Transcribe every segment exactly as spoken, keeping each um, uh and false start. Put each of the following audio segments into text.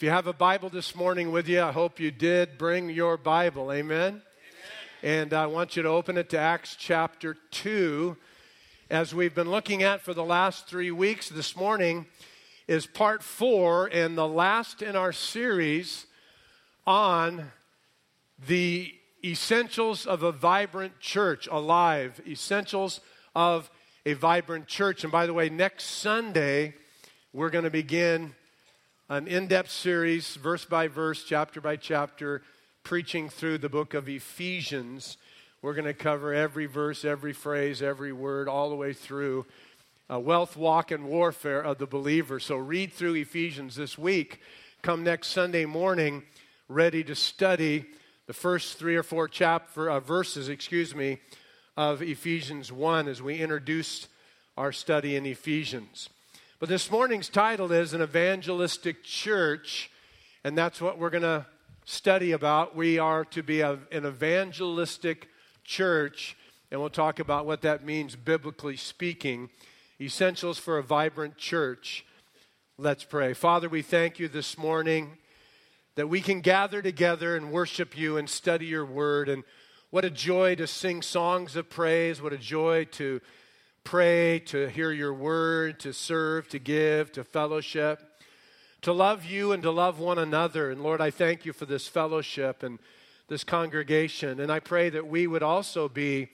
you have a Bible this morning with you, I hope you did bring your Bible. Amen? Amen. And I want you to open it to Acts chapter two. As we've been looking at for the last three weeks, this morning is part four and the last in our series on the essentials of a vibrant church, alive, essentials of a vibrant church. And by the way, next Sunday, we're going to begin an in-depth series, verse by verse, chapter by chapter, preaching through the book of Ephesians. We're going to cover every verse, every phrase, every word, all the way through a wealth, walk, and warfare of the believer. So read through Ephesians this week. Come next Sunday morning, ready to study the first three or four chapter, uh, verses, excuse me, of Ephesians one as we introduce our study in Ephesians. But this morning's title is An Evangelistic Church, and that's what we're going to study about. We are to be a, an evangelistic church, and we'll talk about what that means biblically speaking. Essentials for a vibrant church. Let's pray. Father, we thank you this morning that we can gather together and worship you and study your word. And what a joy to sing songs of praise. What a joy to pray, to hear your word, to serve, to give, to fellowship, to love you and to love one another. And Lord, I thank you for this fellowship and this congregation. And I pray that we would also be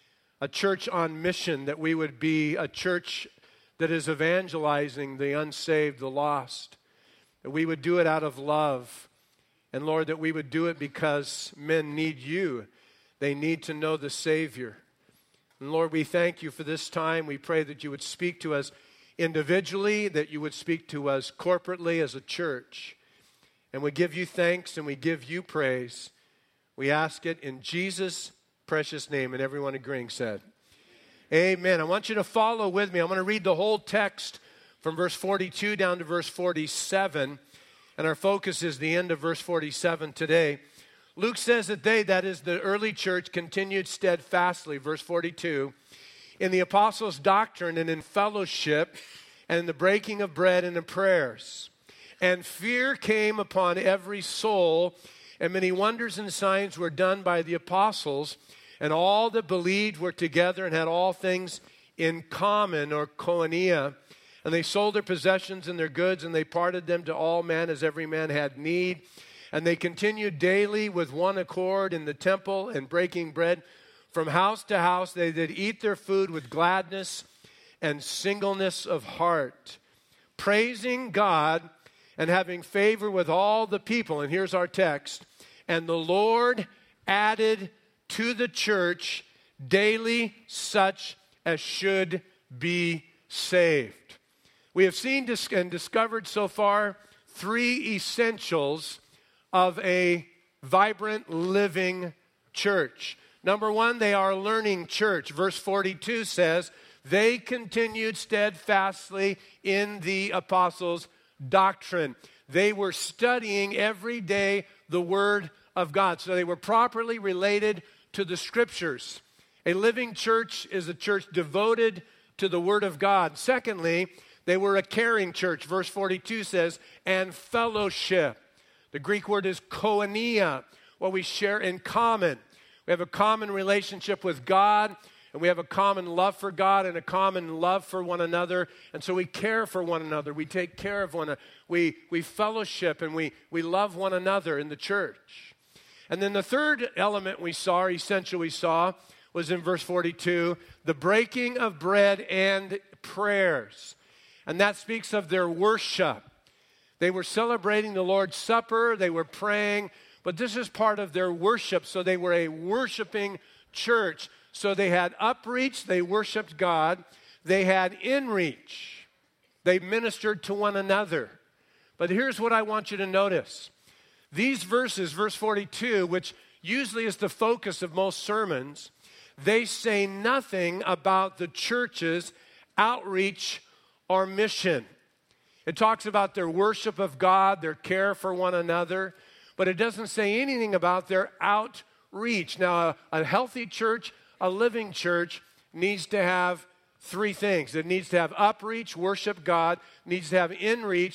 a church on mission, that we would be a church that is evangelizing the unsaved, the lost, that we would do it out of love. And Lord, that we would do it because men need you. They need to know the Savior. And Lord, we thank you for this time. We pray that you would speak to us individually, that you would speak to us corporately as a church. And we give you thanks and we give you praise. We ask it in Jesus' precious name. And everyone agreeing said, amen. I want you to follow with me. I'm going to read the whole text from verse forty-two down to verse forty-seven. And our focus is the end of verse forty-seven today. Luke says that they, that is the early church, continued steadfastly, verse forty-two, in the apostles' doctrine and in fellowship and in the breaking of bread and in prayers. And fear came upon every soul, and many wonders and signs were done by the apostles, and all that believed were together and had all things in common, or koinonia. And they sold their possessions and their goods, and they parted them to all men as every man had need. And they continued daily with one accord in the temple and breaking bread from house to house. They did eat their food with gladness and singleness of heart, praising God and having favor with all the people. And here's our text. And the Lord added to the church daily such as should be saved. We have seen and discovered so far three essentials of a vibrant, living church. Number one, they are a learning church. Verse forty-two says, they continued steadfastly in the apostles' doctrine. They were studying every day the Word of God. So they were properly related to the Scriptures. A living church is a church devoted to the Word of God. Secondly, they were a caring church. Verse forty-two says, and fellowship. The Greek word is koinonia, what we share in common. We have a common relationship with God, and we have a common love for God and a common love for one another. And so we care for one another. We take care of one another. We, we fellowship and we, we love one another in the church. And then the third element we saw, or essential we saw, was in verse forty-two, the breaking of bread and prayers. And that speaks of their worship. They were celebrating the Lord's Supper. They were praying. But this is part of their worship. So they were a worshiping church. So they had upreach. They worshiped God. They had inreach. They ministered to one another. But here's what I want you to notice. These verses, verse forty-two, which usually is the focus of most sermons, they say nothing about the church's outreach or mission. It talks about their worship of God, their care for one another, but it doesn't say anything about their outreach. Now, a, a healthy church, a living church, needs to have three things. It needs to have upreach, worship God, needs to have inreach,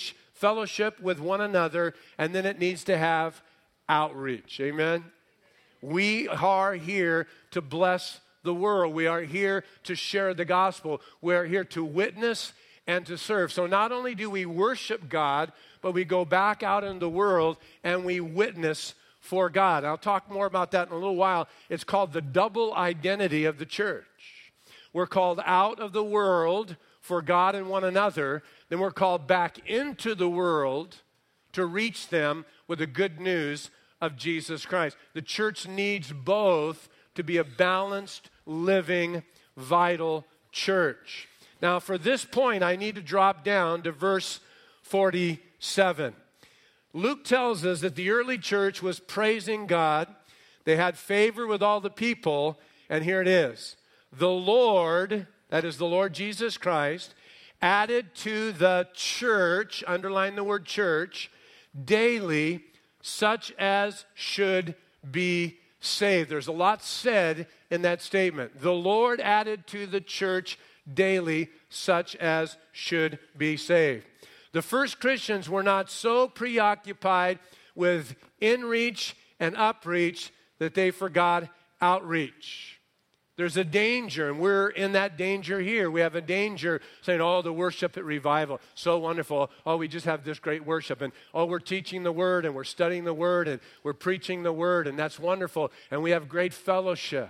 fellowship with one another, and then it needs to have outreach. Amen? We are here to bless the world. We are here to share the gospel. We are here to witness and to serve. So not only do we worship God, but we go back out in the world and we witness for God. I'll talk more about that in a little while. It's called the double identity of the church. We're called out of the world for God and one another. Then we're called back into the world to reach them with the good news of Jesus Christ. The church needs both to be a balanced, living, vital church. Now, for this point, I need to drop down to verse forty-seven. Luke tells us that the early church was praising God. They had favor with all the people, and here it is. The Lord, that is the Lord Jesus Christ, added to the church, underline the word church, daily such as should be saved. There's a lot said in that statement. The Lord added to the church daily such as should be saved. The first Christians were not so preoccupied with in-reach and up-reach that they forgot outreach. There's a danger, and we're in that danger here. We have a danger saying, oh, the worship at Revival, so wonderful. Oh, we just have this great worship. And oh, we're teaching the Word, and we're studying the Word, and we're preaching the Word, and that's wonderful. And we have great fellowship.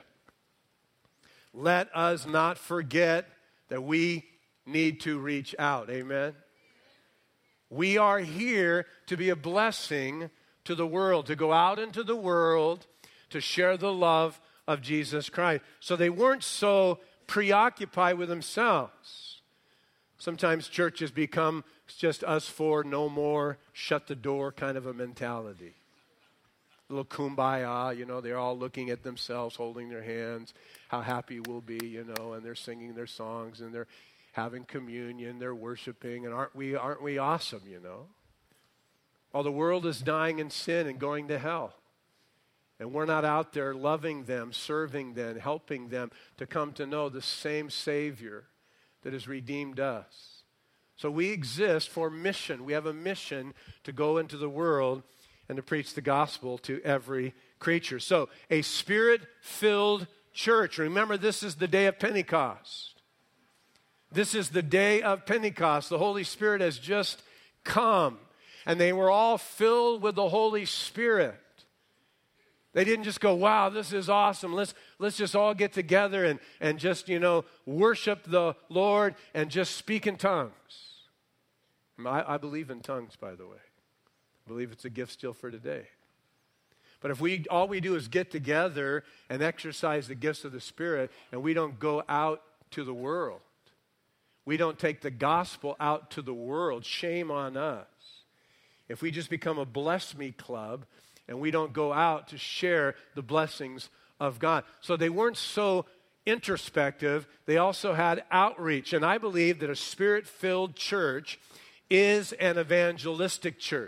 Let us not forget that we need to reach out. Amen? We are here to be a blessing to the world, to go out into the world, to share the love of Jesus Christ. So they weren't so preoccupied with themselves. Sometimes churches become just us four, no more, shut the door kind of a mentality. A little kumbaya, you know, they're all looking at themselves, holding their hands, how happy we'll be, you know, and they're singing their songs and they're having communion, they're worshiping, and aren't we, aren't we awesome, you know? While the world is dying in sin and going to hell. And we're not out there loving them, serving them, helping them to come to know the same Savior that has redeemed us. So we exist for mission. We have a mission to go into the world and to preach the gospel to every creature. So a Spirit-filled church. Remember, this is the day of Pentecost. This is the day of Pentecost. The Holy Spirit has just come, and they were all filled with the Holy Spirit. They didn't just go, wow, this is awesome. Let's, let's just all get together and, and just, you know, worship the Lord and just speak in tongues. I, I believe in tongues, by the way. I believe it's a gift still for today. But if we all we do is get together and exercise the gifts of the Spirit, and we don't go out to the world, we don't take the gospel out to the world, shame on us. If we just become a bless me club and we don't go out to share the blessings of God. So they weren't so introspective. They also had outreach. And I believe that a Spirit-filled church is an evangelistic church.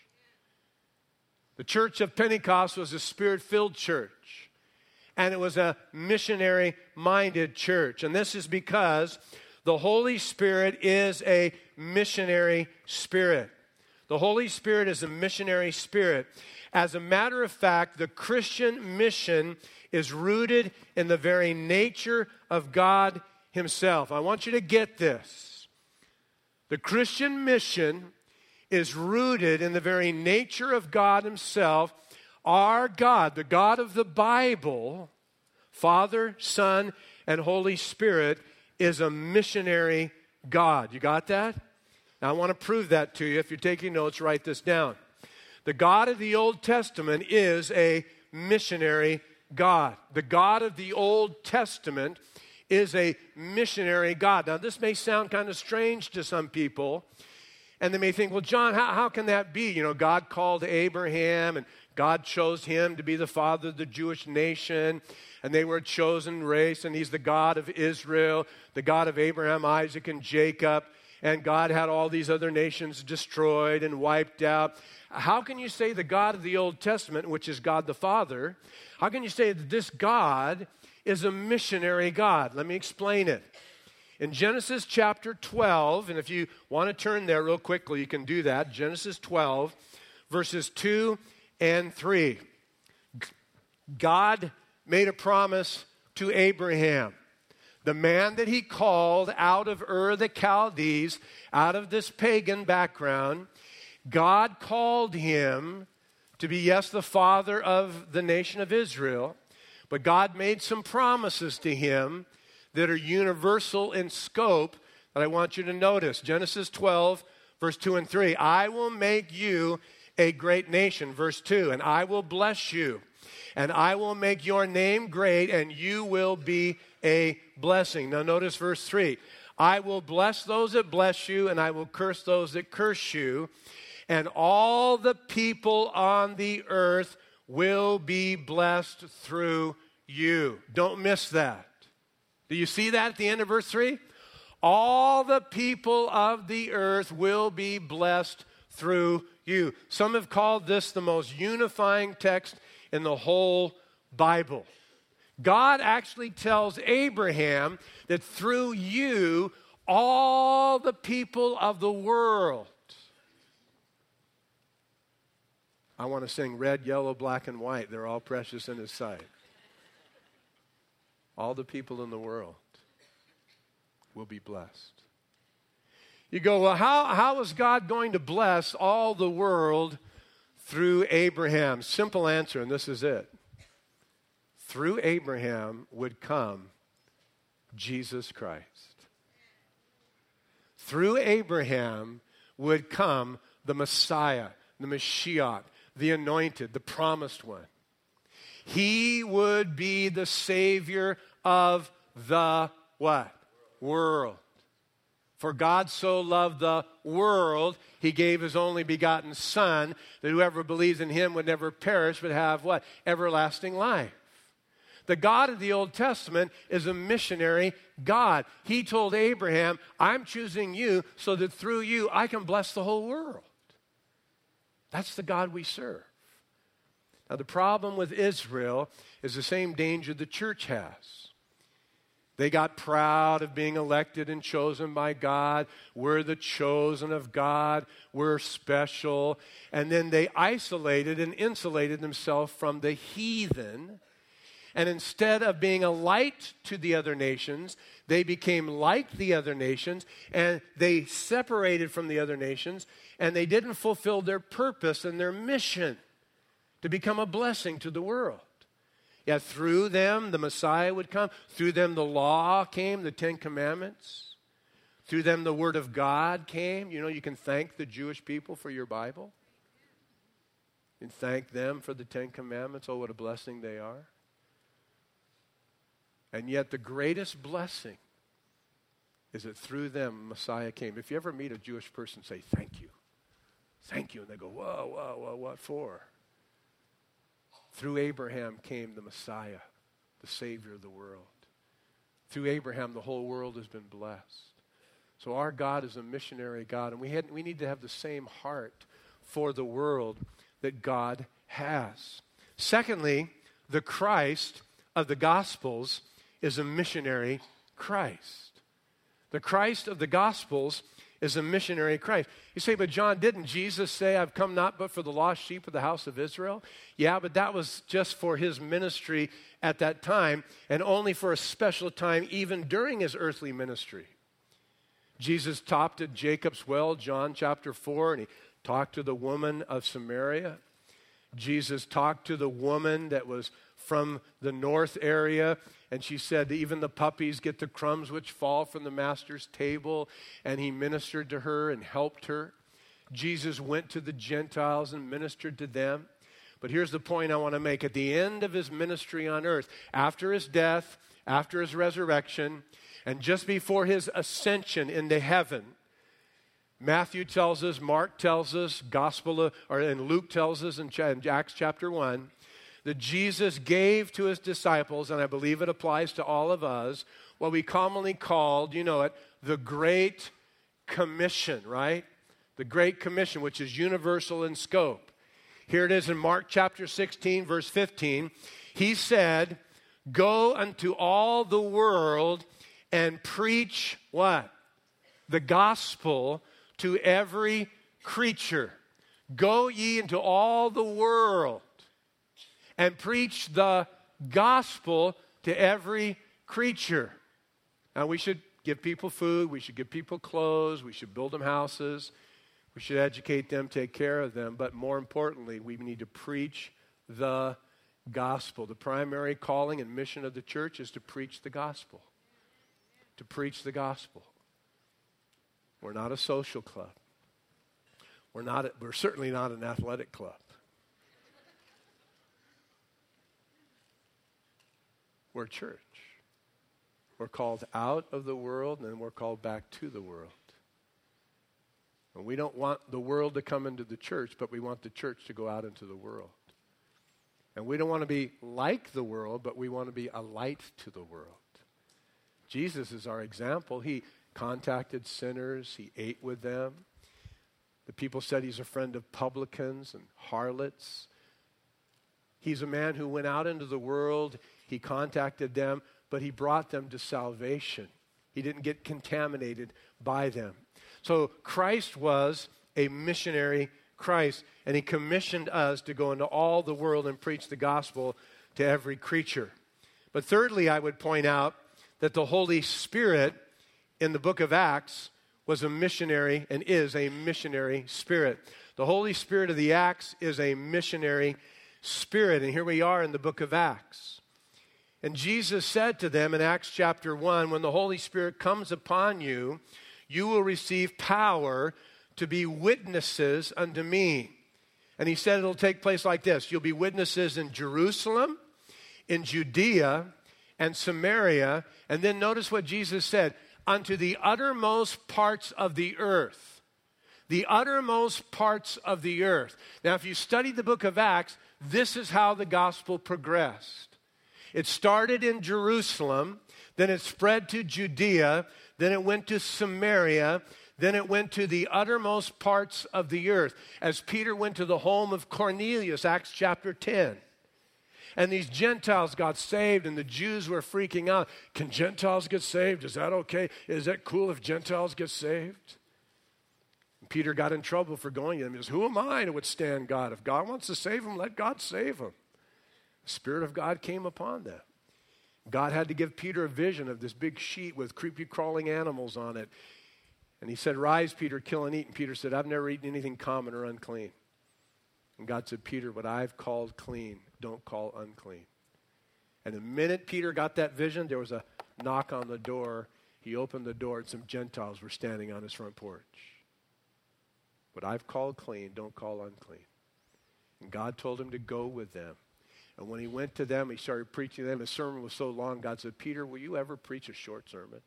The church of Pentecost was a Spirit-filled church. And it was a missionary-minded church. And this is because the Holy Spirit is a missionary spirit. The Holy Spirit is a missionary spirit. As a matter of fact, the Christian mission is rooted in the very nature of God Himself. I want you to get this. The Christian mission is rooted in the very nature of God Himself. Our God, the God of the Bible, Father, Son, and Holy Spirit, is a missionary God. You got that? Now, I want to prove that to you. If you're taking notes, write this down. The God of the Old Testament is a missionary God. The God of the Old Testament is a missionary God. Now, this may sound kind of strange to some people, and they may think, well, John, how, how can that be? You know, God called Abraham, and God chose him to be the father of the Jewish nation, and they were a chosen race, and He's the God of Israel, the God of Abraham, Isaac, and Jacob, and God had all these other nations destroyed and wiped out. How can you say the God of the Old Testament, which is God the Father, how can you say that this God is a missionary God? Let me explain it. In Genesis chapter twelve, and if you want to turn there real quickly, you can do that. Genesis twelve, verses two and three. God made a promise to Abraham. The man that he called out of Ur the Chaldees, out of this pagan background, God called him to be, yes, the father of the nation of Israel, but God made some promises to him that are universal in scope that I want you to notice. Genesis twelve, verse two and three. I will make you a great nation, verse two, and I will bless you, and I will make your name great, and you will be a blessing. Now notice verse three. I will bless those that bless you, and I will curse those that curse you, and all the people on the earth will be blessed through you. Don't miss that. Do you see that at the end of verse three? All the people of the earth will be blessed through you. Some have called this the most unifying text in the whole Bible. God actually tells Abraham that through you, all the people of the world. I want to sing red, yellow, black, and white. They're all precious in his sight. All the people in the world will be blessed. You go, well, how, how is God going to bless all the world through Abraham? Simple answer, and this is it. Through Abraham would come Jesus Christ. Through Abraham would come the Messiah, the Mashiach, the anointed, the promised one. He would be the Savior of the what? World. For God so loved the world, he gave his only begotten Son, that whoever believes in him would never perish, but have what? Everlasting life. The God of the Old Testament is a missionary God. He told Abraham, I'm choosing you so that through you I can bless the whole world. That's the God we serve. Now, the problem with Israel is the same danger the church has. They got proud of being elected and chosen by God. We're the chosen of God. We're special. And then they isolated and insulated themselves from the heathen. And instead of being a light to the other nations, they became like the other nations, and they separated from the other nations, and they didn't fulfill their purpose and their mission to become a blessing to the world. Yet through them, the Messiah would come. Through them, the law came, the Ten Commandments. Through them, the Word of God came. You know, you can thank the Jewish people for your Bible. You can thank them for the Ten Commandments. Oh, what a blessing they are. And yet the greatest blessing is that through them, Messiah came. If you ever meet a Jewish person, say, thank you. Thank you. And they go, whoa, whoa, whoa, what for? Through Abraham came the Messiah, the Savior of the world. Through Abraham, the whole world has been blessed. So our God is a missionary God, and we, had, we need to have the same heart for the world that God has. Secondly, the Christ of the Gospels is a missionary Christ. The Christ of the Gospels is a missionary Christ. You say, but John, didn't Jesus say, I've come not but for the lost sheep of the house of Israel? Yeah, but that was just for his ministry at that time, and only for a special time even during his earthly ministry. Jesus stopped at Jacob's well, John chapter four, and he talked to the woman of Samaria. Jesus talked to the woman that was from the north area, and she said, even the puppies get the crumbs which fall from the master's table, and he ministered to her and helped her. Jesus went to the Gentiles and ministered to them. But here's the point I want to make. At the end of his ministry on earth, after his death, after his resurrection, and just before his ascension into heaven, Matthew tells us, Mark tells us, Gospel of, or and Luke tells us in, in Acts chapter one, that Jesus gave to his disciples, and I believe it applies to all of us, what we commonly called, you know it, the Great Commission, right? The Great Commission, which is universal in scope. Here it is in Mark chapter sixteen, verse fifteen. He said, go unto all the world and preach what? The gospel to every creature. Go ye into all the world and preach the gospel to every creature. Now, we should give people food. We should give people clothes. We should build them houses. We should educate them, take care of them. But more importantly, we need to preach the gospel. The primary calling and mission of the church is to preach the gospel. To preach the gospel. We're not a social club. We're not. A, we're certainly not an athletic club. We're a church. We're called out of the world, and then we're called back to the world. And we don't want the world to come into the church, but we want the church to go out into the world. And we don't want to be like the world, but we want to be a light to the world. Jesus is our example. He contacted sinners. He ate with them. The people said he's a friend of publicans and harlots. He's a man who went out into the world. He contacted them, but he brought them to salvation. He didn't get contaminated by them. So Christ was a missionary Christ, and he commissioned us to go into all the world and preach the gospel to every creature. But thirdly, I would point out that the Holy Spirit in the book of Acts was a missionary and is a missionary spirit. The Holy Spirit of the Acts is a missionary spirit. And here we are in the book of Acts. And Jesus said to them in Acts chapter one, when the Holy Spirit comes upon you, you will receive power to be witnesses unto me. And he said it'll take place like this. You'll be witnesses in Jerusalem, in Judea, and Samaria. And then notice what Jesus said, unto the uttermost parts of the earth. The uttermost parts of the earth. Now, if you study the book of Acts, this is how the gospel progressed. It started in Jerusalem, then it spread to Judea, then it went to Samaria, then it went to the uttermost parts of the earth. As Peter went to the home of Cornelius, Acts chapter ten. And these Gentiles got saved, and the Jews were freaking out. Can Gentiles get saved? Is that okay? Is that cool if Gentiles get saved? And Peter got in trouble for going to them. He says, who am I to withstand God? If God wants to save him, let God save him. The Spirit of God came upon them. God had to give Peter a vision of this big sheet with creepy crawling animals on it. And he said, rise, Peter, kill and eat. And Peter said, I've never eaten anything common or unclean. And God said, Peter, what I've called clean, don't call unclean. And the minute Peter got that vision, there was a knock on the door. He opened the door, and some Gentiles were standing on his front porch. What I've called clean, don't call unclean. And God told him to go with them. And when he went to them, he started preaching to them. His sermon was so long, God said, Peter, will you ever preach a short sermon?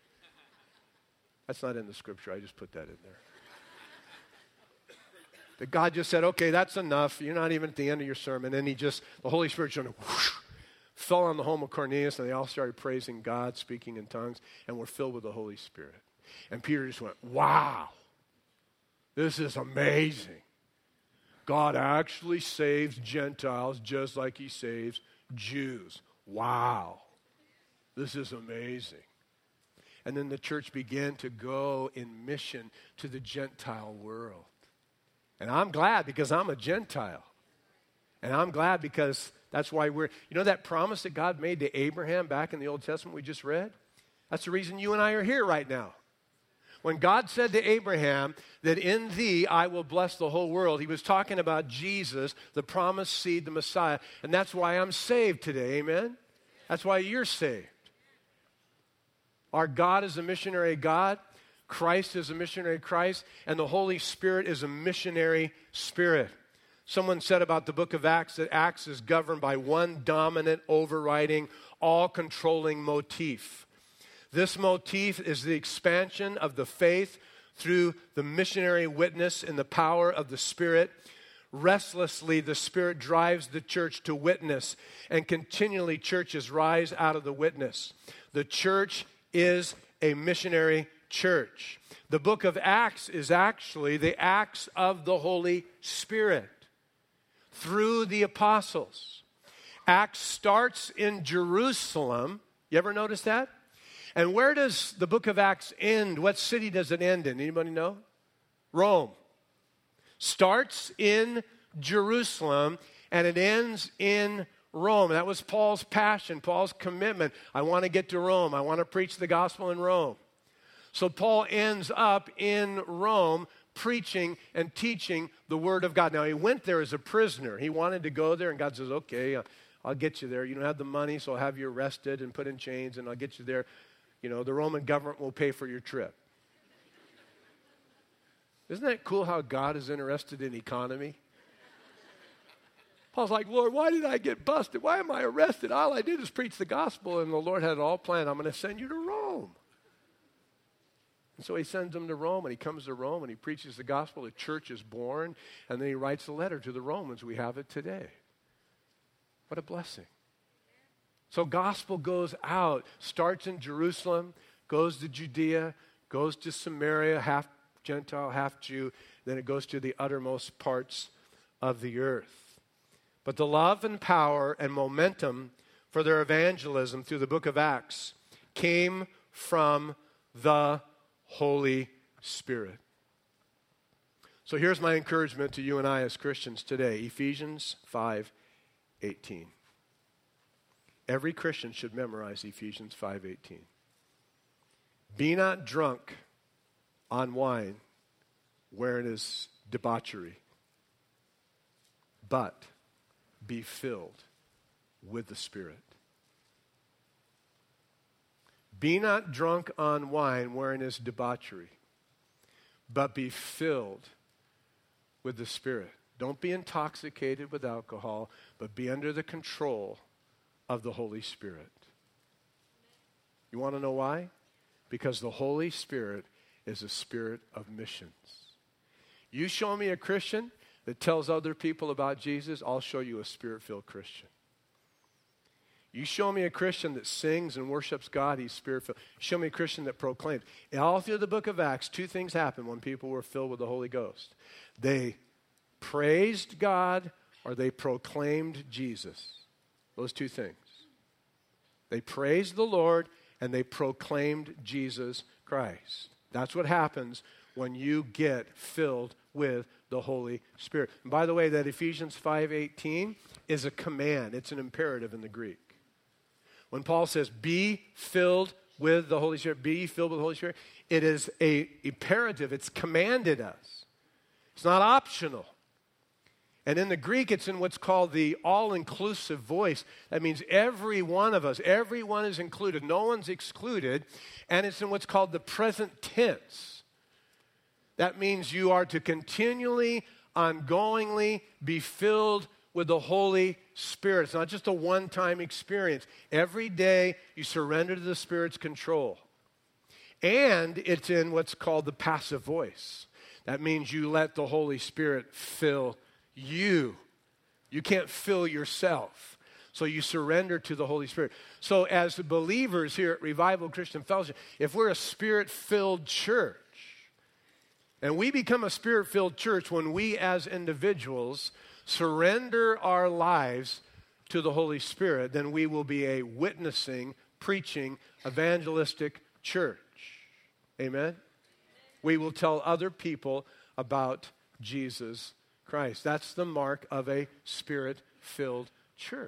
That's not in the scripture. I just put that in there. That God just said, okay, that's enough. You're not even at the end of your sermon. And he just, the Holy Spirit just whoosh, fell on the home of Cornelius, and they all started praising God, speaking in tongues, and were filled with the Holy Spirit. And Peter just went, wow, this is amazing. God actually saves Gentiles just like he saves Jews. Wow, this is amazing. And then the church began to go in mission to the Gentile world. And I'm glad because I'm a Gentile. And I'm glad because that's why we're, you know that promise that God made to Abraham back in the Old Testament we just read? That's the reason you and I are here right now. When God said to Abraham that in thee I will bless the whole world, he was talking about Jesus, the promised seed, the Messiah. And that's why I'm saved today, amen? That's why you're saved. Our God is a missionary God. Christ is a missionary Christ, and the Holy Spirit is a missionary spirit. Someone said about the book of Acts that Acts is governed by one dominant, overriding, all-controlling motif. This motif is the expansion of the faith through the missionary witness in the power of the Spirit. Restlessly, the Spirit drives the church to witness, and continually churches rise out of the witness. The church is a missionary church. The book of Acts is actually the acts of the Holy Spirit through the apostles. Acts starts in Jerusalem. You ever notice that? And where does the book of Acts end? What city does it end in? Anybody know? Rome. Starts in Jerusalem and it ends in Rome. That was Paul's passion, Paul's commitment. I want to get to Rome. I want to preach the gospel in Rome. So Paul ends up in Rome preaching and teaching the word of God. Now, he went there as a prisoner. He wanted to go there, and God says, okay, I'll get you there. You don't have the money, so I'll have you arrested and put in chains, and I'll get you there. You know, the Roman government will pay for your trip. Isn't that cool how God is interested in economy? Paul's like, Lord, why did I get busted? Why am I arrested? All I did is preach the gospel, and the Lord had it all planned. I'm going to send you to Rome. And so he sends him to Rome, and he comes to Rome, and he preaches the gospel. The church is born, and then he writes a letter to the Romans. We have it today. What a blessing. So gospel goes out, starts in Jerusalem, goes to Judea, goes to Samaria, half Gentile, half Jew, then it goes to the uttermost parts of the earth. But the love and power and momentum for their evangelism through the book of Acts came from the Holy Spirit. So here's my encouragement to you and I as Christians today. Ephesians five eighteen. Every Christian should memorize Ephesians five eighteen. Be not drunk on wine, wherein is debauchery, but be filled with the Spirit. Be not drunk on wine, wherein is debauchery, but be filled with the Spirit. Don't be intoxicated with alcohol, but be under the control of the Holy Spirit. You want to know why? Because the Holy Spirit is a spirit of missions. You show me a Christian that tells other people about Jesus, I'll show you a Spirit-filled Christian. You show me a Christian that sings and worships God, he's Spirit-filled. Show me a Christian that proclaims. All through the book of Acts, two things happened when people were filled with the Holy Ghost. They praised God or they proclaimed Jesus. Those two things. They praised the Lord and they proclaimed Jesus Christ. That's what happens when you get filled with the Holy Spirit. And by the way, that Ephesians five eighteen is a command. It's an imperative in the Greek. When Paul says, be filled with the Holy Spirit, be filled with the Holy Spirit, it is a imperative. It's commanded us. It's not optional. And in the Greek, it's in what's called the all-inclusive voice. That means every one of us, everyone is included. No one's excluded. And it's in what's called the present tense. That means you are to continually, ongoingly be filled with the Holy Spirit. It's not just a one-time experience. Every day you surrender to the Spirit's control. And it's in what's called the passive voice. That means you let the Holy Spirit fill you. You can't fill yourself. So you surrender to the Holy Spirit. So as believers here at Revival Christian Fellowship, if we're a Spirit-filled church, and we become a Spirit-filled church when we as individuals surrender our lives to the Holy Spirit, then we will be a witnessing, preaching, evangelistic church. Amen? We will tell other people about Jesus Christ. That's the mark of a Spirit-filled church.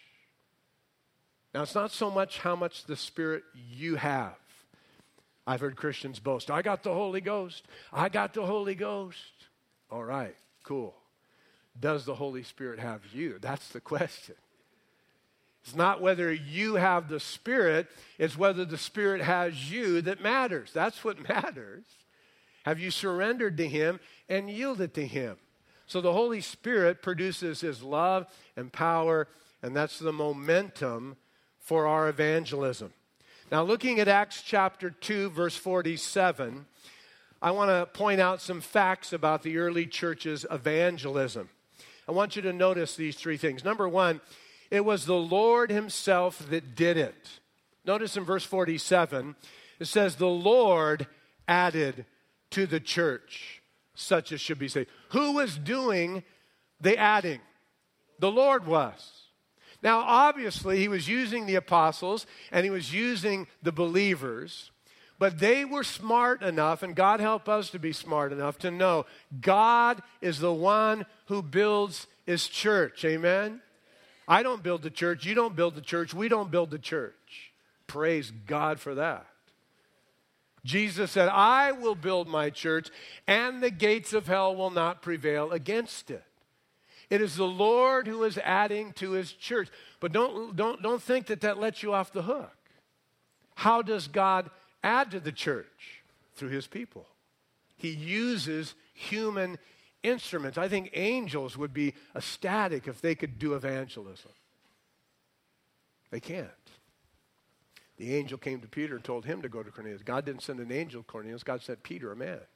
Now, it's not so much how much the Spirit you have. I've heard Christians boast, I got the Holy Ghost. I got the Holy Ghost. All right, cool. Does the Holy Spirit have you? That's the question. It's not whether you have the Spirit, it's whether the Spirit has you that matters. That's what matters. Have you surrendered to Him and yielded to Him? So the Holy Spirit produces His love and power, and that's the momentum for our evangelism. Now, looking at Acts chapter two, verse forty-seven, I want to point out some facts about the early church's evangelism. I want you to notice these three things. Number one, it was the Lord Himself that did it. Notice in verse forty-seven, it says, the Lord added to the church such as should be saved. Who was doing the adding? The Lord was. Now, obviously, he was using the apostles and he was using the believers, but they were smart enough, and God help us to be smart enough to know God is the one who builds his church. Amen? I don't build the church. You don't build the church. We don't build the church. Praise God for that. Jesus said, I will build my church, and the gates of hell will not prevail against it. It is the Lord who is adding to his church. But don't, don't, don't think that that lets you off the hook. How does God add to the church? Through his people. He uses human instruments. I think angels would be ecstatic if they could do evangelism. They can't. The angel came to Peter and told him to go to Cornelius. God didn't send an angel to Cornelius. God sent Peter, a man.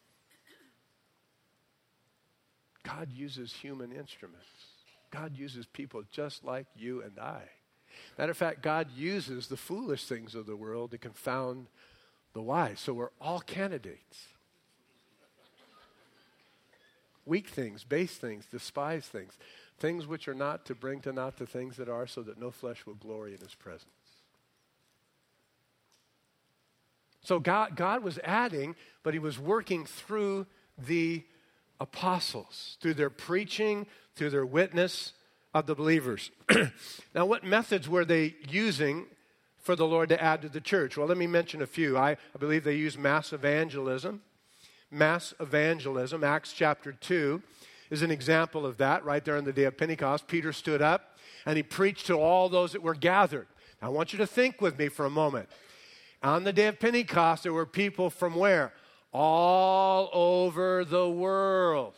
God uses human instruments. God uses people just like you and I. Matter of fact, God uses the foolish things of the world to confound the wise. So we're all candidates. Weak things, base things, despised things. Things which are not to bring to naught the things that are, so that no flesh will glory in his presence. So God, God was adding, but he was working through the apostles, through their preaching, through their witness of the believers. Now, what methods were they using for the Lord to add to the church? Well, let me mention a few. I, I believe they used mass evangelism. Mass evangelism, Acts chapter two, is an example of that right there on the day of Pentecost. Peter stood up and he preached to all those that were gathered. Now, I want you to think with me for a moment. On the day of Pentecost, there were people from where? All over the world.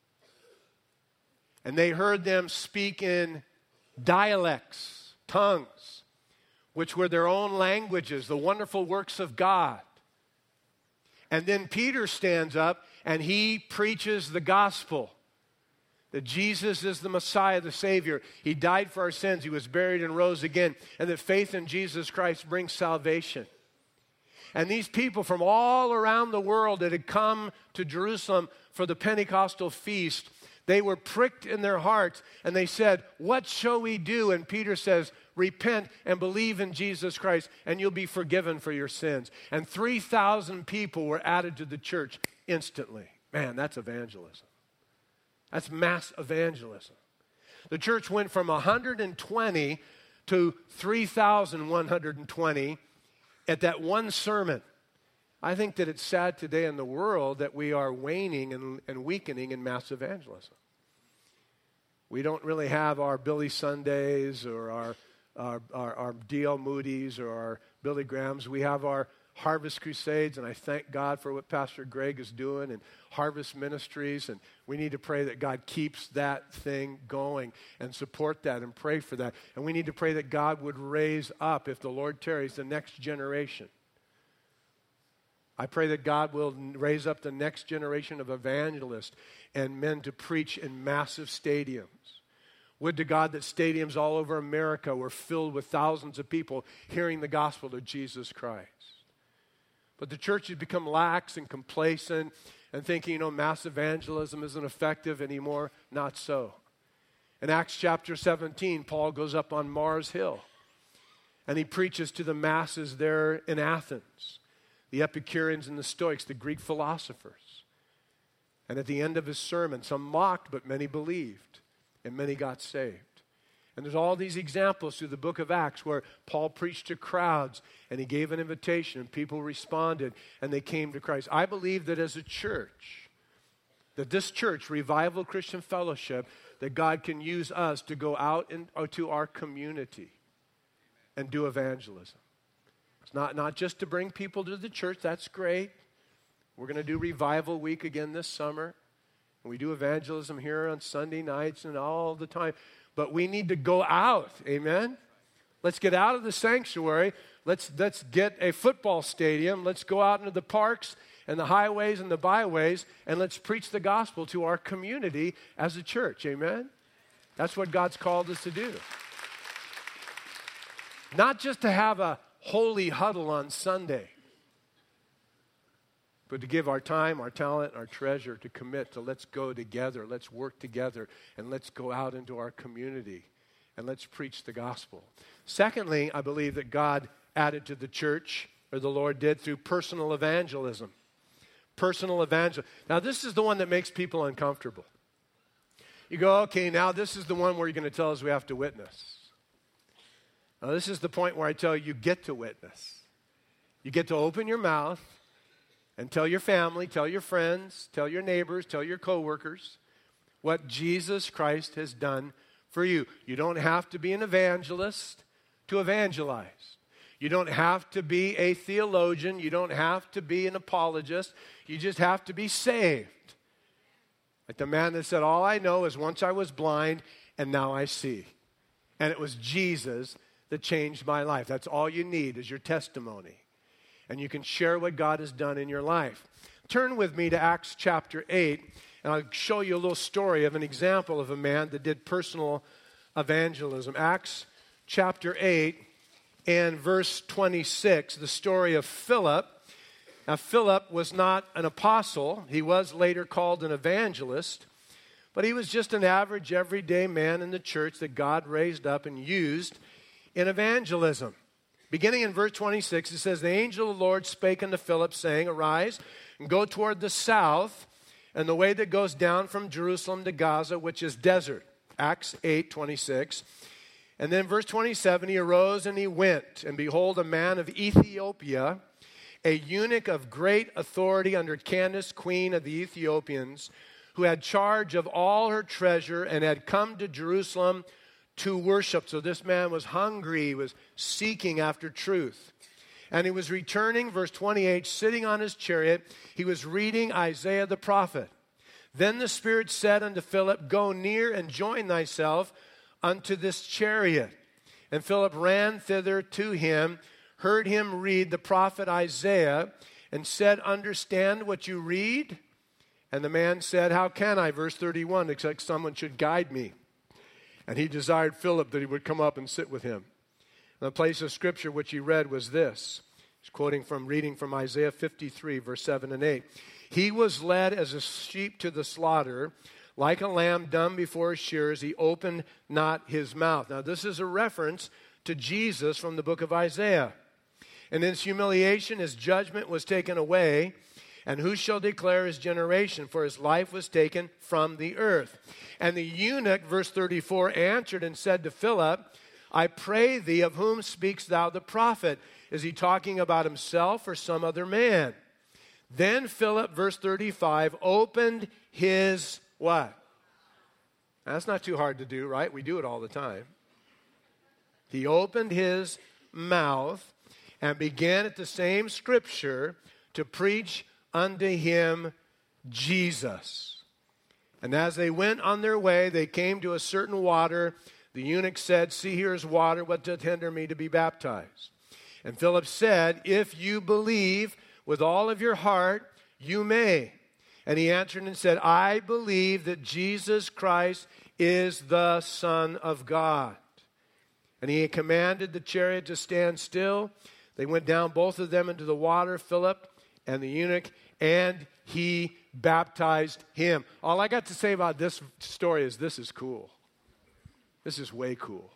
And they heard them speak in dialects, tongues, which were their own languages, the wonderful works of God. And then Peter stands up and he preaches the gospel. That Jesus is the Messiah, the Savior. He died for our sins. He was buried and rose again. And that faith in Jesus Christ brings salvation. And these people from all around the world that had come to Jerusalem for the Pentecostal feast, they were pricked in their hearts and they said, what shall we do? And Peter says, repent and believe in Jesus Christ and you'll be forgiven for your sins. And three thousand people were added to the church instantly. Man, that's evangelism. That's mass evangelism. The church went from one hundred twenty to three thousand one hundred twenty at that one sermon. I think that it's sad today in the world that we are waning and, and weakening in mass evangelism. We don't really have our Billy Sundays or our, our, our, our D L Moody's or our Billy Grahams. We have our Harvest Crusades, and I thank God for what Pastor Greg is doing and Harvest Ministries, and we need to pray that God keeps that thing going and support that and pray for that. And we need to pray that God would raise up, if the Lord tarries, the next generation. I pray that God will raise up the next generation of evangelists and men to preach in massive stadiums. Would to God that stadiums all over America were filled with thousands of people hearing the gospel of Jesus Christ. But the church has become lax and complacent and thinking, you know, mass evangelism isn't effective anymore. Not so. In Acts chapter seventeen, Paul goes up on Mars Hill and he preaches to the masses there in Athens, the Epicureans and the Stoics, the Greek philosophers. And at the end of his sermon, some mocked, but many believed, and many got saved. And there's all these examples through the book of Acts where Paul preached to crowds and he gave an invitation and people responded and they came to Christ. I believe that as a church, that this church, Revival Christian Fellowship, that God can use us to go out into our community and do evangelism. It's not, not just to bring people to the church. That's great. We're going to do Revival Week again this summer. And we do evangelism here on Sunday nights and all the time. But we need to go out, amen? Let's get out of the sanctuary. Let's, let's get a football stadium. Let's go out into the parks and the highways and the byways, and let's preach the gospel to our community as a church, amen? That's what God's called us to do. Not just to have a holy huddle on Sunday, but to give our time, our talent, our treasure, to commit to let's go together, let's work together, and let's go out into our community and let's preach the gospel. Secondly, I believe that God added to the church, or the Lord did, through personal evangelism. Personal evangelism. Now, this is the one that makes people uncomfortable. You go, okay, now this is the one where you're going to tell us we have to witness. Now, this is the point where I tell you, you get to witness. You get to open your mouth and tell your family, tell your friends, tell your neighbors, tell your coworkers what Jesus Christ has done for you. You don't have to be an evangelist to evangelize. You don't have to be a theologian. You don't have to be an apologist. You just have to be saved. Like the man that said, all I know is once I was blind and now I see. And it was Jesus that changed my life. That's all you need is your testimony. And you can share what God has done in your life. Turn with me to Acts chapter eight, and I'll show you a little story of an example of a man that did personal evangelism. Acts chapter eight and verse twenty-six, the story of Philip. Now, Philip was not an apostle. He was later called an evangelist. But he was just an average, everyday man in the church that God raised up and used in evangelism. Beginning in verse twenty-six, it says, the angel of the Lord spake unto Philip, saying, arise and go toward the south, and the way that goes down from Jerusalem to Gaza, which is desert. Acts eight twenty-six. And then verse twenty-seven, he arose and he went, and behold, a man of Ethiopia, a eunuch of great authority under Candace, queen of the Ethiopians, who had charge of all her treasure and had come to Jerusalem to worship. So this man was hungry, he was seeking after truth. And he was returning, verse twenty-eight, sitting on his chariot, he was reading Isaiah the prophet. Then the Spirit said unto Philip, go near and join thyself unto this chariot. And Philip ran thither to him, heard him read the prophet Isaiah, and said, understand what you read? And the man said, how can I? Verse thirty-one, except someone should guide me. And he desired Philip that he would come up and sit with him. And the place of scripture which he read was this. He's quoting from, reading from Isaiah fifty-three, verse seven and eight. He was led as a sheep to the slaughter, like a lamb dumb before his shearers, he opened not his mouth. Now this is a reference to Jesus from the book of Isaiah. And in his humiliation, his judgment was taken away. And who shall declare his generation? For his life was taken from the earth. And the eunuch, verse thirty-four, answered and said to Philip, I pray thee, of whom speakst thou the prophet? Is he talking about himself or some other man? Then Philip, verse thirty-five, opened his what? Now, that's not too hard to do, right? We do it all the time. He opened his mouth and began at the same scripture to preach unto him Jesus. And as they went on their way, they came to a certain water. The eunuch said, see, here is water. What doth hinder me to be baptized? And Philip said, if you believe with all of your heart, you may. And he answered and said, I believe that Jesus Christ is the Son of God. And he commanded the chariot to stand still. They went down, both of them, into the water, Philip and the eunuch, and he baptized him. All I got to say about this story is this is cool. This is way cool.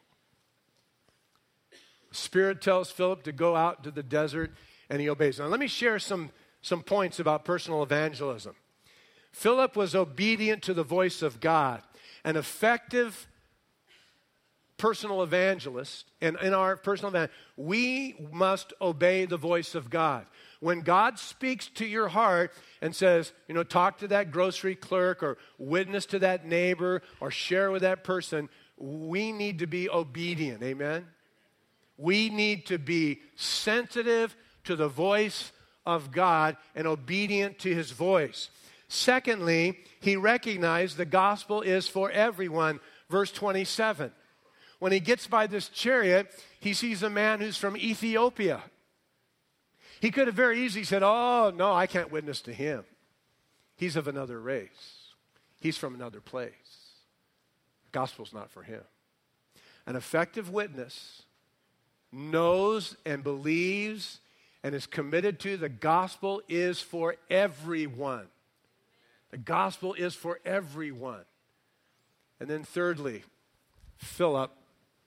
The Spirit tells Philip to go out to the desert, and he obeys. Now, let me share some, some points about personal evangelism. Philip was obedient to the voice of God. An effective personal evangelist, and in our personal evangelist, we must obey the voice of God. When God speaks to your heart and says, you know, talk to that grocery clerk or witness to that neighbor or share with that person, we need to be obedient. Amen? We need to be sensitive to the voice of God and obedient to his voice. Secondly, he recognized the gospel is for everyone. Verse twenty-seven. When he gets by this chariot, he sees a man who's from Ethiopia. He could have very easily said, oh, no, I can't witness to him. He's of another race. He's from another place. The gospel's not for him. An effective witness knows and believes and is committed to the gospel is for everyone. The gospel is for everyone. And then thirdly, Philip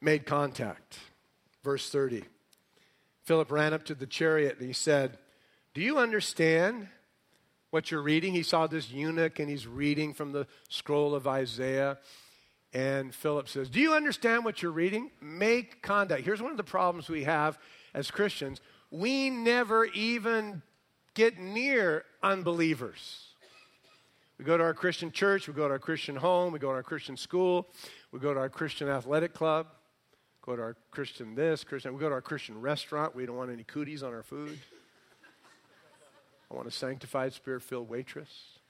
made contact. Verse thirty. Philip ran up to the chariot and he said, do you understand what you're reading? He saw this eunuch and he's reading from the scroll of Isaiah. And Philip says, do you understand what you're reading? Make contact. Here's one of the problems we have as Christians. We never even get near unbelievers. We go to our Christian church, we go to our Christian home, we go to our Christian school, we go to our Christian athletic club, go to our Christian this, Christian, we go to our Christian restaurant. We don't want any cooties on our food. I want a sanctified, spirit-filled waitress.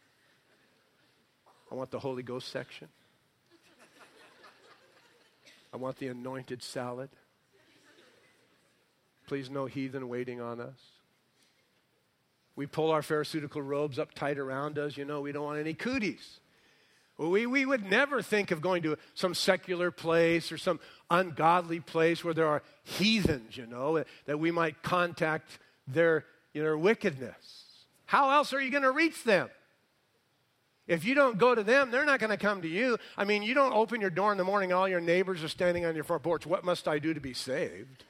I want the Holy Ghost section. I want the anointed salad. Please, no heathen waiting on us. We pull our pharisaical robes up tight around us. You know, we don't want any cooties. We, we would never think of going to some secular place or some ungodly place where there are heathens, you know, that we might contact their, you know, wickedness. How else are you going to reach them? If you don't go to them, they're not going to come to you. I mean, you don't open your door in the morning, all your neighbors are standing on your front porch. What must I do to be saved?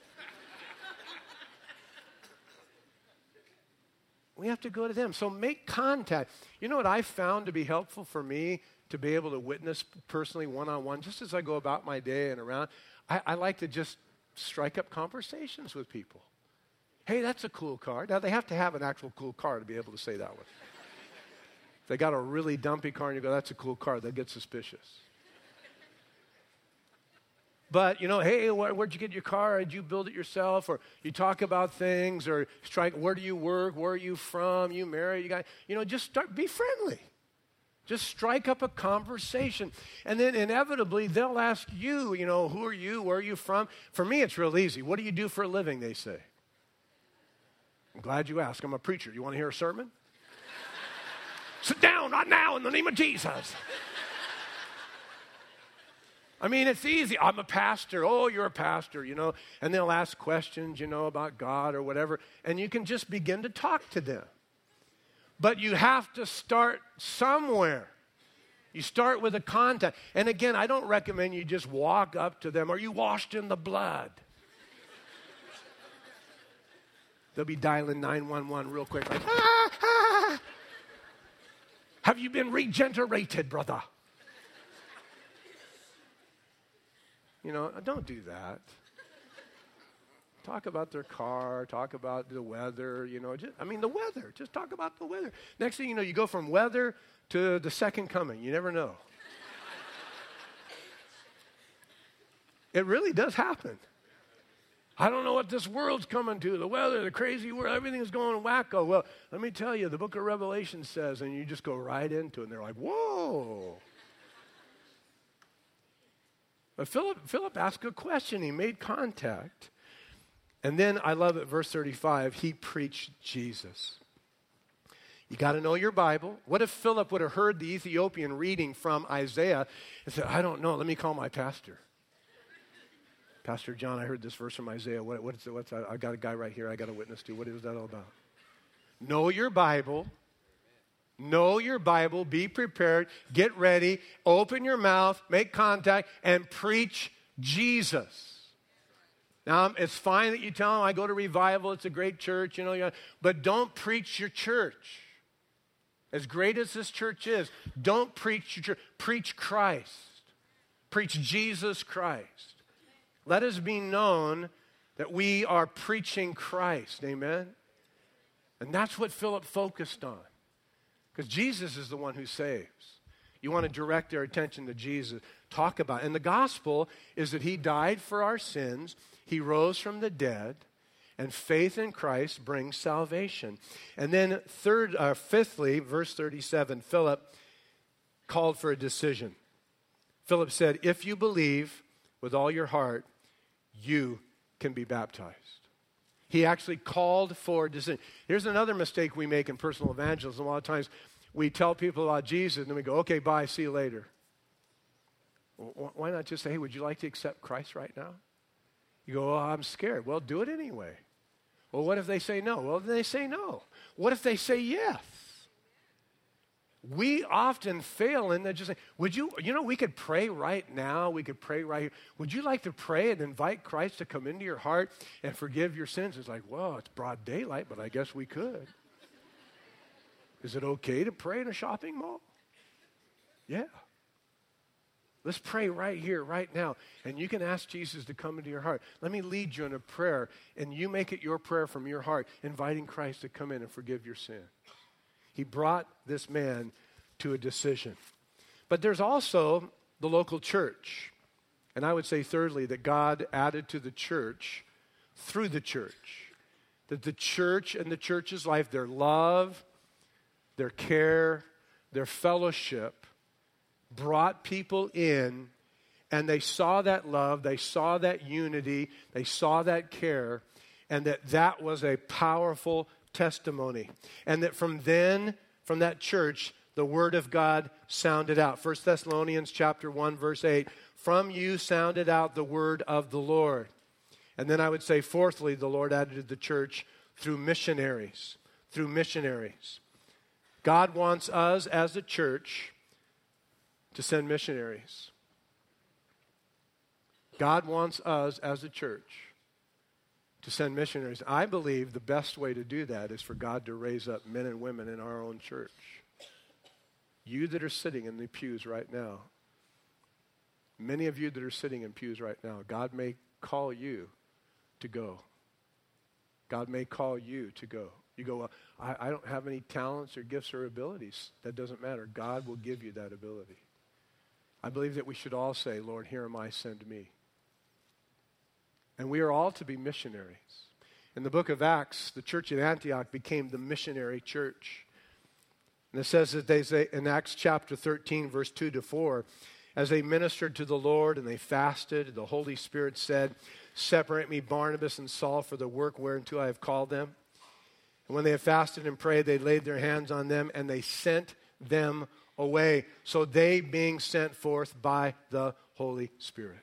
We have to go to them. So make contact. You know what I found to be helpful for me to be able to witness personally one-on-one, just as I go about my day and around, I, I like to just strike up conversations with people. Hey, that's a cool car. Now, they have to have an actual cool car to be able to say that one. If they got a really dumpy car and you go, that's a cool car, they'll get suspicious. But, you know, hey, where, where'd you get your car? Did you build it yourself? Or you talk about things, or strike, where do you work? Where are you from? You married? You got, you know, just start, be friendly. Just strike up a conversation. And then inevitably, they'll ask you, you know, who are you? Where are you from? For me, it's real easy. What do you do for a living, they say. I'm glad you asked. I'm a preacher. You want to hear a sermon? Sit down right now in the name of Jesus. I mean, it's easy. I'm a pastor. Oh, you're a pastor, you know. And they'll ask questions, you know, about God or whatever. And you can just begin to talk to them. But you have to start somewhere. You start with a contact. And again, I don't recommend you just walk up to them. Are you washed in the blood? They'll be dialing nine one one real quick. Like, ah, ah. Have you been regenerated, brother? You know, don't do that. Talk about their car, talk about the weather, you know. Just, I mean, the weather. Just talk about the weather. Next thing you know, you go from weather to the second coming. You never know. It really does happen. I don't know what this world's coming to. The weather, the crazy world, everything's going wacko. Well, let me tell you, the book of Revelation says, and you just go right into it, and they're like, whoa. But Philip, Philip asked a question. He made contact. And then, I love it, verse thirty-five, he preached Jesus. You got to know your Bible. What if Philip would have heard the Ethiopian reading from Isaiah and said, I don't know, let me call my pastor. Pastor John, I heard this verse from Isaiah. What, what's, what's, I got a guy right here I got to witness to. What is that all about? Know your Bible. Know your Bible. Be prepared. Get ready. Open your mouth. Make contact. And preach Jesus. Now, it's fine that you tell them, I go to revival. It's a great church. You know, but don't preach your church. As great as this church is, don't preach your church. Preach Christ. Preach Jesus Christ. Let us be known that we are preaching Christ. Amen? And that's what Philip focused on. Because Jesus is the one who saves. You want to direct their attention to Jesus. Talk about it. And the gospel is that he died for our sins. He rose from the dead. And faith in Christ brings salvation. And then third, uh, fifthly, verse thirty-seven, Philip called for a decision. Philip said, if you believe with all your heart, you can be baptized. He actually called for a decision. Here's another mistake we make in personal evangelism. A lot of times we tell people about Jesus and then we go, okay, bye, see you later. Well, why not just say, hey, would you like to accept Christ right now? You go, oh, I'm scared. Well, do it anyway. Well, what if they say no? Well, then they say no. What if they say yes? we often fail in that. Just say, would you, you know, we could pray right now. We could pray right here. Would you like to pray and invite Christ to come into your heart and forgive your sins? It's like, well, it's broad daylight, but I guess we could. Is it okay to pray in a shopping mall? Yeah. Let's pray right here, right now. And you can ask Jesus to come into your heart. Let me lead you in a prayer, and you make it your prayer from your heart, inviting Christ to come in and forgive your sin. He brought this man to a decision. But there's also the local church. And I would say, thirdly, that God added to the church through the church. That the church and the church's life, their love, their care, their fellowship, brought people in, and they saw that love, they saw that unity, they saw that care, and that that was a powerful testimony. And that from then, from that church, the word of God sounded out. First Thessalonians chapter one, verse eight, from you sounded out the word of the Lord. And then I would say, fourthly, the Lord added to the church through missionaries, through missionaries. God wants us as a church to send missionaries. God wants us as a church to send missionaries. I believe the best way to do that is for God to raise up men and women in our own church. You that are sitting in the pews right now, many of you that are sitting in pews right now, God may call you to go. God may call you to go. You go, well, I, I don't have any talents or gifts or abilities. That doesn't matter. God will give you that ability. I believe that we should all say, Lord, here am I, send me. And we are all to be missionaries. In the book of Acts, the church at Antioch became the missionary church. And it says that they say in Acts chapter thirteen, verse two to four, as they ministered to the Lord and they fasted, the Holy Spirit said, separate me, Barnabas and Saul, for the work whereunto I have called them. And when they had fasted and prayed, they laid their hands on them and they sent them away. So they being sent forth by the Holy Spirit.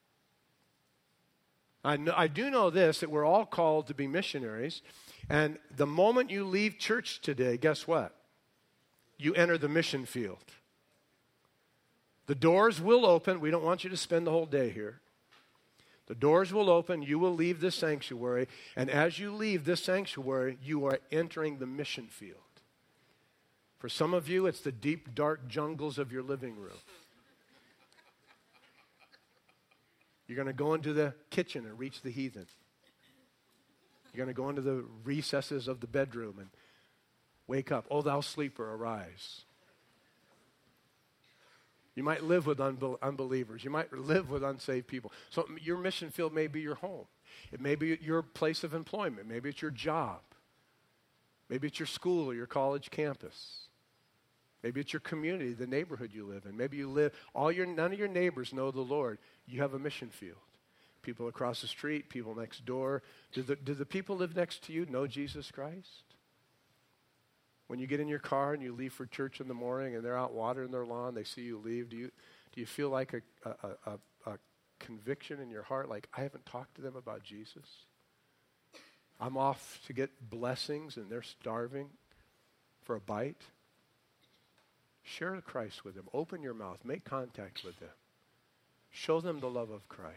I, know, I do know this, that we're all called to be missionaries. And the moment you leave church today, guess what? You enter the mission field. The doors will open. We don't want you to spend the whole day here. The doors will open. You will leave this sanctuary. And as you leave this sanctuary, you are entering the mission field. For some of you, it's the deep, dark jungles of your living room. You're going to go into the kitchen and reach the heathen. You're going to go into the recesses of the bedroom and wake up. O thou sleeper, arise. You might live with unbel- unbelievers. You might live with unsaved people. So your mission field may be your home. It may be your place of employment. Maybe it's your job. Maybe it's your school or your college campus. Maybe it's your community, the neighborhood you live in. Maybe you live, all your, none of your neighbors know the Lord. You have a mission field. People across the street, people next door. Do the, do the people live next to you know Jesus Christ? When you get in your car and you leave for church in the morning and they're out watering their lawn, they see you leave, do you, do you feel like a, a, a, a conviction in your heart, like, I haven't talked to them about Jesus? I'm off to get blessings and they're starving for a bite? Share Christ with them. Open your mouth. Make contact with them. Show them the love of Christ.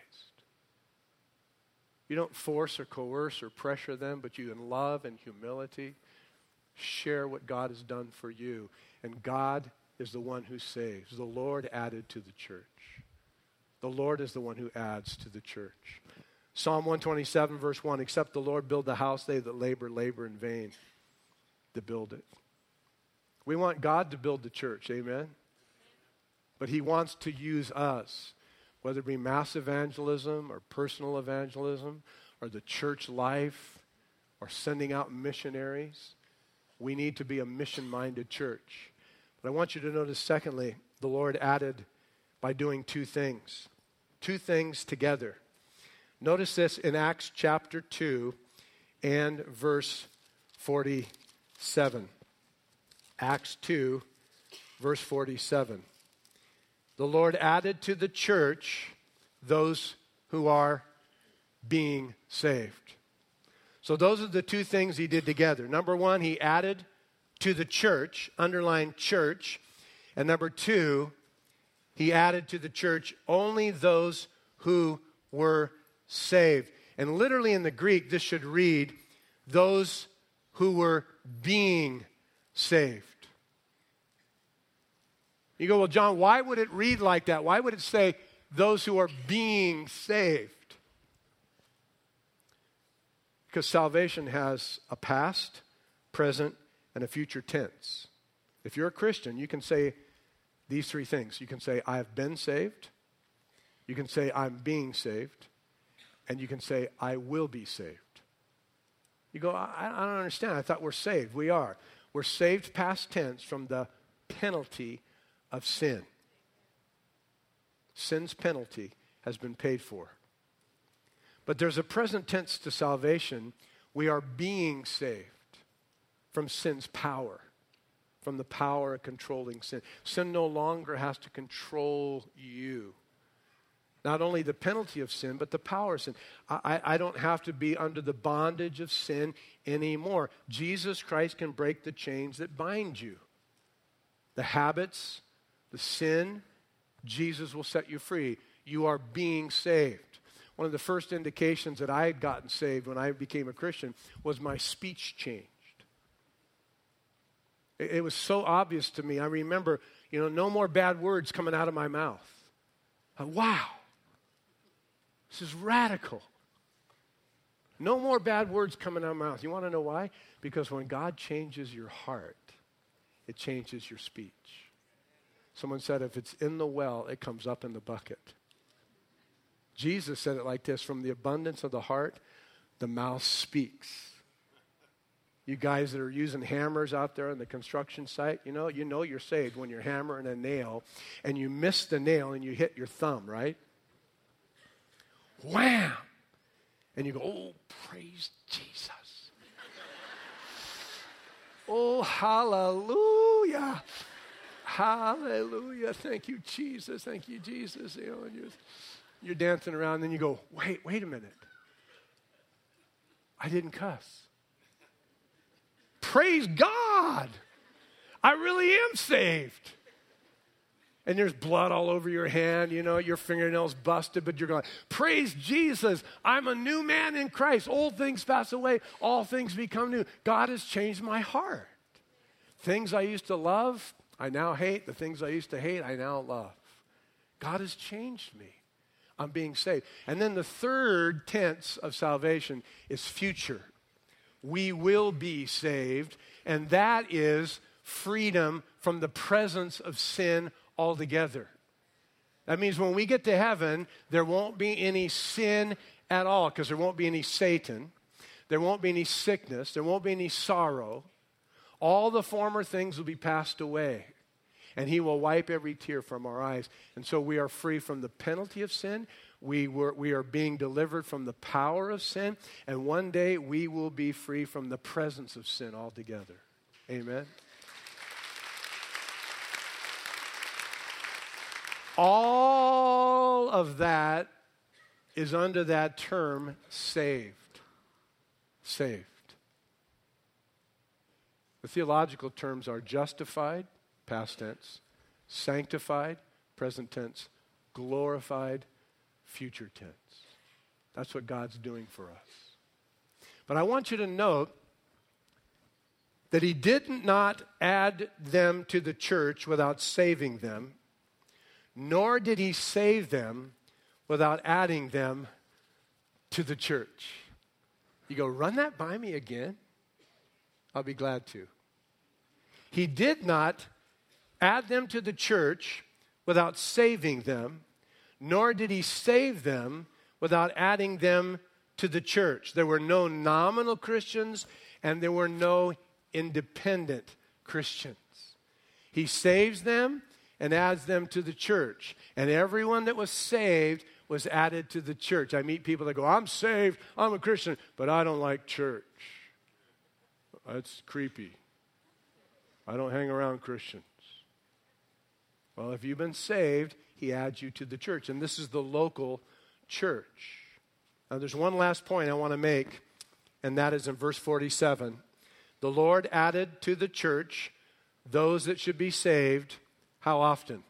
You don't force or coerce or pressure them, but you, in love and humility, share what God has done for you. And God is the one who saves. The Lord added to the church. The Lord is the one who adds to the church. Psalm one twenty-seven, verse one, except the Lord build the house, they that labor, labor in vain to build it. We want God to build the church, amen? But he wants to use us, whether it be mass evangelism or personal evangelism or the church life or sending out missionaries. We need to be a mission-minded church. But I want you to notice, secondly, the Lord added by doing two things. Two things together. Notice this in Acts chapter two and verse forty-seven. Acts two, verse forty-seven. The Lord added to the church those who are being saved. So those are the two things he did together. Number one, he added to the church, underline church. And number two, he added to the church only those who were saved. And literally in the Greek, this should read, those who were being saved. You go, well, John, why would it read like that? Why would it say those who are being saved? Because salvation has a past, present, and a future tense. If you're a Christian, you can say these three things. You can say, I have been saved. You can say, I'm being saved. And you can say, I will be saved. You go, I, I don't understand. I thought we're saved. We are. We're saved past tense from the penalty of sin. Sin's penalty has been paid for. But there's a present tense to salvation. We are being saved from sin's power, from the power of controlling sin. Sin no longer has to control you. Not only the penalty of sin, but the power of sin. I, I don't have to be under the bondage of sin anymore. Jesus Christ can break the chains that bind you. The habits, the sin, Jesus will set you free. You are being saved. One of the first indications that I had gotten saved when I became a Christian was my speech changed. It, it was so obvious to me. I remember, you know, no more bad words coming out of my mouth. Uh, wow. This is radical. No more bad words coming out of my mouth. You want to know why? Because when God changes your heart, it changes your speech. Someone said if it's in the well, it comes up in the bucket. Jesus said it like this, from the abundance of the heart, the mouth speaks. You guys that are using hammers out there on the construction site, you know, you know you're saved when you're hammering a nail and you miss the nail and you hit your thumb, right? Wham! And you go, oh, praise Jesus. Oh, hallelujah. Hallelujah. Thank you, Jesus. Thank you, Jesus. You know, and you're, you're dancing around, and then you go, wait, wait a minute. I didn't cuss. Praise God. I really am saved. And there's blood all over your hand, you know, your fingernails busted, but you're going, praise Jesus, I'm a new man in Christ. Old things pass away, all things become new. God has changed my heart. Things I used to love, I now hate. The things I used to hate, I now love. God has changed me. I'm being saved. And then the third tense of salvation is future. We will be saved, and that is freedom from the presence of sin altogether. That means when we get to heaven, there won't be any sin at all, because there won't be any Satan. There won't be any sickness. There won't be any sorrow. All the former things will be passed away, and he will wipe every tear from our eyes. And so we are free from the penalty of sin. We, were, we are being delivered from the power of sin, and one day we will be free from the presence of sin altogether. Amen. All of that is under that term, saved. Saved. The theological terms are justified, past tense, sanctified, present tense, glorified, future tense. That's what God's doing for us. But I want you to note that he did not add them to the church without saving them, nor did he save them without adding them to the church. You go, run that by me again? I'll be glad to. He did not add them to the church without saving them, nor did he save them without adding them to the church. There were no nominal Christians, and there were no independent Christians. He saves them and adds them to the church. And everyone that was saved was added to the church. I meet people that go, I'm saved, I'm a Christian, but I don't like church. That's creepy. I don't hang around Christians. Well, if you've been saved, he adds you to the church. And this is the local church. Now, there's one last point I want to make, and that is in verse forty-seven. The Lord added to the church those that should be saved. How often?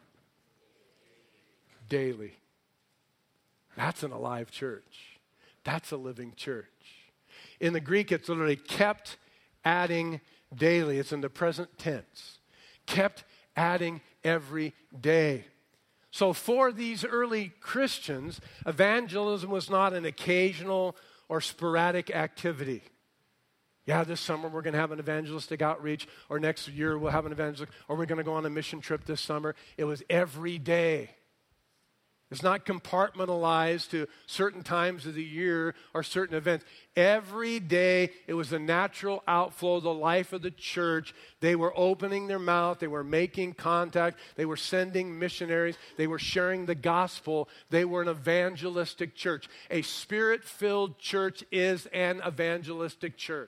Daily. That's an alive church. That's a living church. In the Greek, it's literally kept adding daily. It's in the present tense. Kept adding every day. So for these early Christians, evangelism was not an occasional or sporadic activity. Yeah, this summer we're going to have an evangelistic outreach, or next year we'll have an evangelistic, or we're going to go on a mission trip this summer. It was every day. It's not compartmentalized to certain times of the year or certain events. Every day, it was a natural outflow of the life of the church. They were opening their mouth. They were making contact. They were sending missionaries. They were sharing the gospel. They were an evangelistic church. A spirit-filled church is an evangelistic church.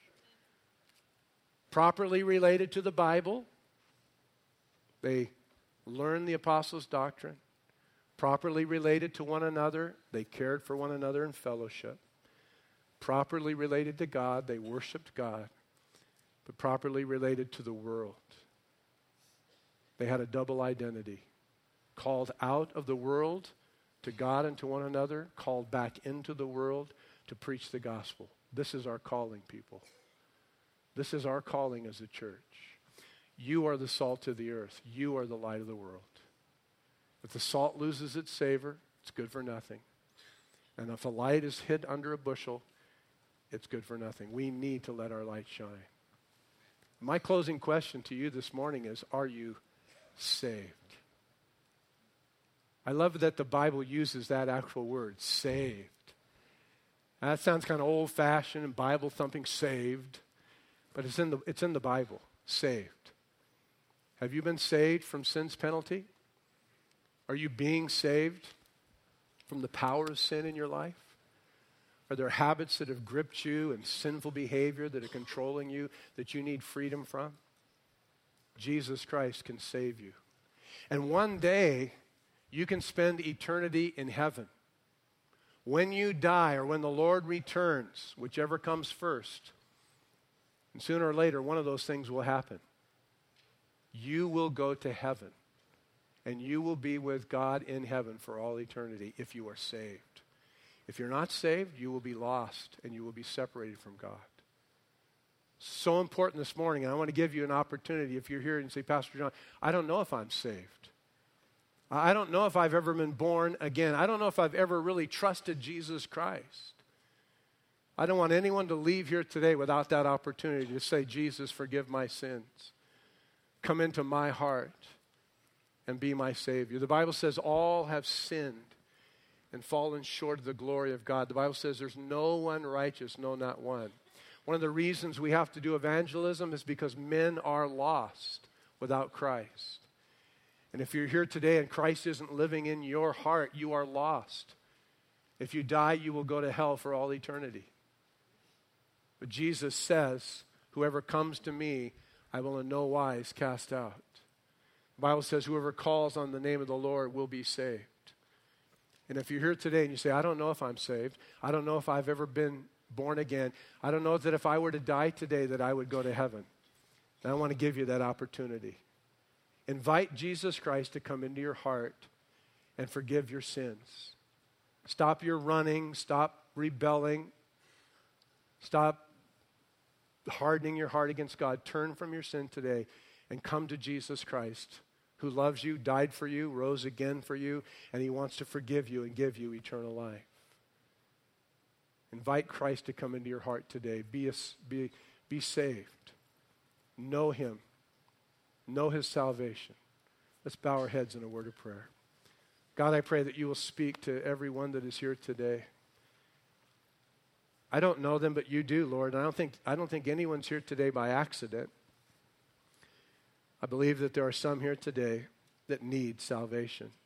Properly related to the Bible. They learned the apostles' doctrine. Properly related to one another, they cared for one another in fellowship. Properly related to God, they worshiped God. But properly related to the world, they had a double identity. Called out of the world to God and to one another, called back into the world to preach the gospel. This is our calling, people. This is our calling as a church. You are the salt of the earth. You are the light of the world. If the salt loses its savor, it's good for nothing. And if a light is hid under a bushel, it's good for nothing. We need to let our light shine. My closing question to you this morning is, are you saved? I love that the Bible uses that actual word, saved. Now, that sounds kind of old-fashioned and Bible-thumping, saved. But it's in the, it's in the Bible, saved. Have you been saved from sin's penalty? Are you being saved from the power of sin in your life? Are there habits that have gripped you and sinful behavior that are controlling you that you need freedom from? Jesus Christ can save you. And one day, you can spend eternity in heaven. When you die or when the Lord returns, whichever comes first, and sooner or later, one of those things will happen. You will go to heaven. And you will be with God in heaven for all eternity if you are saved. If you're not saved, you will be lost and you will be separated from God. So important this morning, and I want to give you an opportunity if you're here and say, Pastor John, I don't know if I'm saved. I don't know if I've ever been born again. I don't know if I've ever really trusted Jesus Christ. I don't want anyone to leave here today without that opportunity to say, Jesus, forgive my sins. Come into my heart and be my Savior. The Bible says all have sinned and fallen short of the glory of God. The Bible says there's no one righteous, no, not one. One of the reasons we have to do evangelism is because men are lost without Christ. And if you're here today and Christ isn't living in your heart, you are lost. If you die, you will go to hell for all eternity. But Jesus says, whoever comes to me, I will in no wise cast out. The Bible says whoever calls on the name of the Lord will be saved. And if you're here today and you say, I don't know if I'm saved. I don't know if I've ever been born again. I don't know that if I were to die today that I would go to heaven. And I want to give you that opportunity. Invite Jesus Christ to come into your heart and forgive your sins. Stop your running. Stop rebelling. Stop hardening your heart against God. Turn from your sin today and come to Jesus Christ, who loves you, died for you, rose again for you, and he wants to forgive you and give you eternal life. Invite Christ to come into your heart today. Be, a, be, be saved. Know him. Know his salvation. Let's bow our heads in a word of prayer. God, I pray that you will speak to everyone that is here today. I don't know them, but you do, Lord. And I don't think, I don't think anyone's here today by accident. I believe that there are some here today that need salvation.